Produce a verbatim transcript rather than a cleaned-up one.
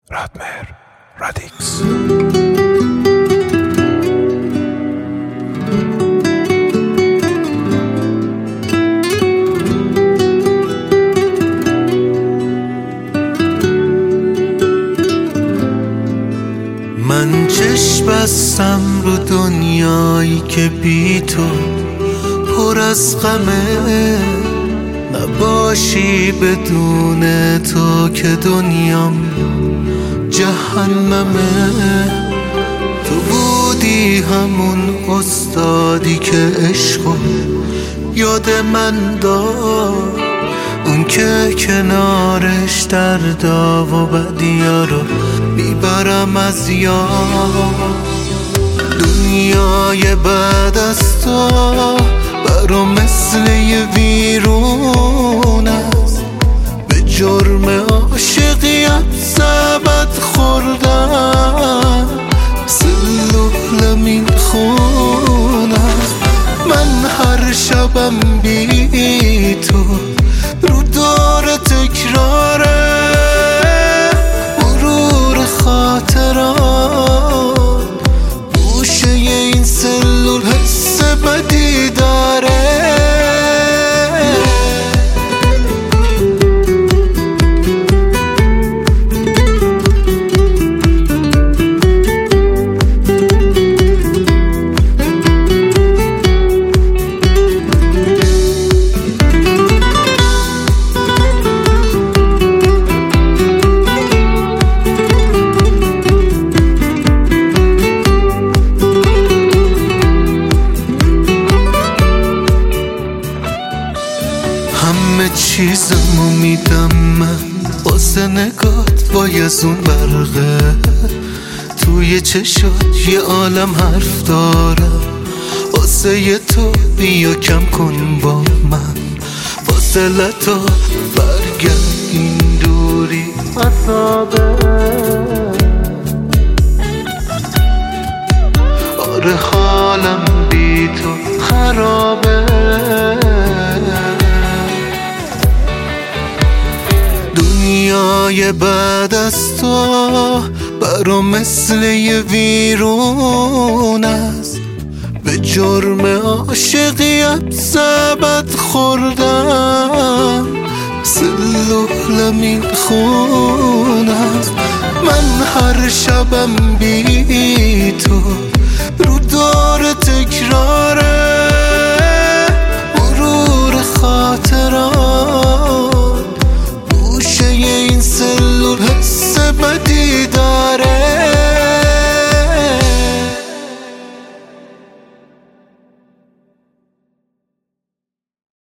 رادمهر رادیکس. من چشم بستم رو دنیایی که بی تو پر از غمه، نباشی بدون تو که دنیام جهنمه. تو بودی همون استادی که عشقو یاد من داد، اون که کنارش دردا و بدیا رو میبرم از یاد. دنیای بعد از تو برام مثل یه ویرون است، به جرم عاشقیت سبد خوردن سلولم این خون است. من هر شبم بی تو رو دور تکراره، مرور خاطرات گوشه این سلول حس بدی داره. همه چیزمو میدم من واسه نگات، بایزون برقه توی چشات یه عالم حرف دارم. واسه یه تو بیا کم کن با من فاصله تا برگرد این دوری عذابه. آره حالم بی تو خرابه. دنیای بعد از تو برام مثل یه ویرون است، به جرم عاشقیت سبد خوردم سلولم این خون است. من هر شبم بی تو